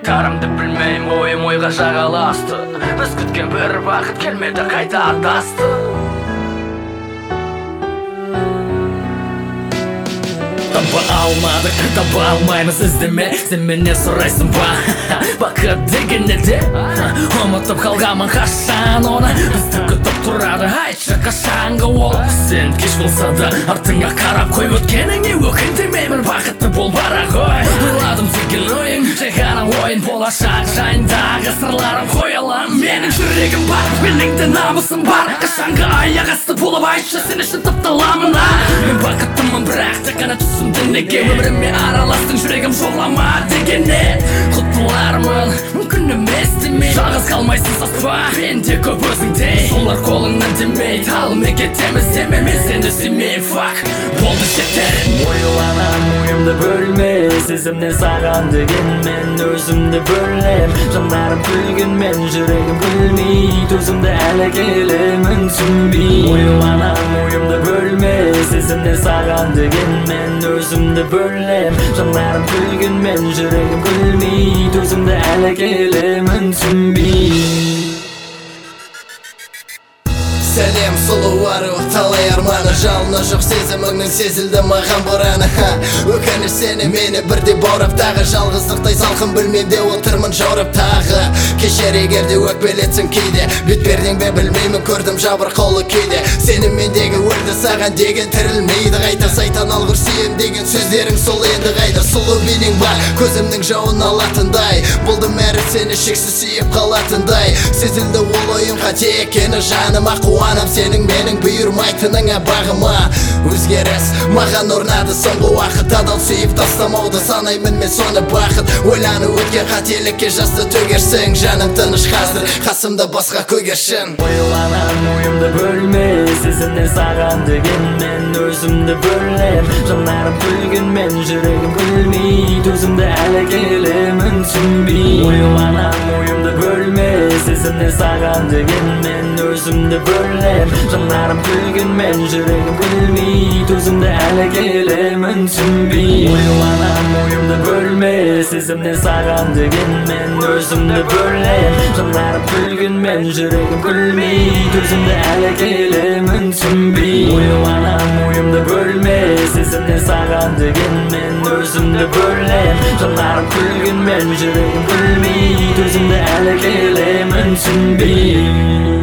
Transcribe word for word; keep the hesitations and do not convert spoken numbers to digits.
айтарымды білмейм, ойым ойға жағаласты. Біз күткен бір бақыт келмеді, қайта адасты. Таба алмадық, таба алмаймыз, іздеме. Сен менен сұрайсың ба, бақыт деген неде? Ұмытып қалғанмын қашан оны, бізді күтіп тұрады, айтшы қашанғы ол. Сен кеш болса да артыңа қарап қой, өткеніңе өкіндірмеймін, бақытты бол бара ғой. Ойладым деген ойың, жай ғана ойын, болашақ жайындағы сырларым қоя алам. Менің жүрегім бар, менің де намысым бар, қашанғы аяқ асты болып айтшы, сен үшін тапталамын. Мен бақыттымын, бірақ тек қана түсімді неге өміріме араластың, жүрегім жоғлама дегенне. Құтылармын, мүмкін емес демей, жалғыз қалмайсың саспа, мен де көп өзіңдей. Солар қолыңнан демейді, ал мен кетеміз деме, мен сені сүймеймін, фак, болды жетер. Ойланам, ойымды бөлме, сезімнен саған деген мен өзімді бөлем. Жанарым күлгенмен жүрегім күлмей, төзімді әлі келемін түсінбей. Ойланам, ойымды бөлме, сезімнен саған деген мен өзімді бөлем. Жанарым күлгенмен жүрегім күлмей, төзімді әлі келемін түсінбей. Сәлем сұлу ару, талай арманы, жалыны жоқ сезіміңнің сезілді маған бұраны. Өкініш сені мені бірде баурап, тағы жалғыздықтай салқын бөлмемде отырмын жаурап тағы. Кешер егерде өкпелетсің кейде, бетпердең бе білмеймін, көрдім жабыр қолы кейде. Сені мендегі өрді саған деген тірілмейді, қайта сайтан алғыр сүйем деген сөздерің сол енді қайда. Сұлу бейнең бар, көзімнің жауын алатындай, болдым әрі сені шексіз сүйіп қалатындай. Сезілді ол ойын қате екені жаныма, қуанам сенің менің бұйырмайтыныңа бағыма. Өзгеріс маған орнады соңғы уақыт, адал сүйіп тастамауды санаймын мен соны бақыт. Ойланы өткен қателікке жасты төгерсің, жаным тыныш қазір, қасымда басқа көгершін. Ойланам, ойымды бөлме, сезімнен саған деген мен өзімді бөлем. Жанарым күлгенмен жүрегім күлмей, төзімді әлі келемін түсінбей. Ойланам, ойымды бөлме, сезімнен саған деген мен өзімді бөлем. Жанарым күлгенмен жүрегім күлмей, төзімді әлі келемін түсінбей. Ойланам, ойымды бөлме, сезімнен саған деген мен өзімді бөлем. Жанарым күлгенмен жүрегім күлмей, төзімді әлі келемін түсінбей. Ойланам, ойымды бөлме, сезімнен саған деген мен өзімді бөлем. Жанарым күлгенмен жүрегім күлмей, төзімді әлі келемін түсінбей.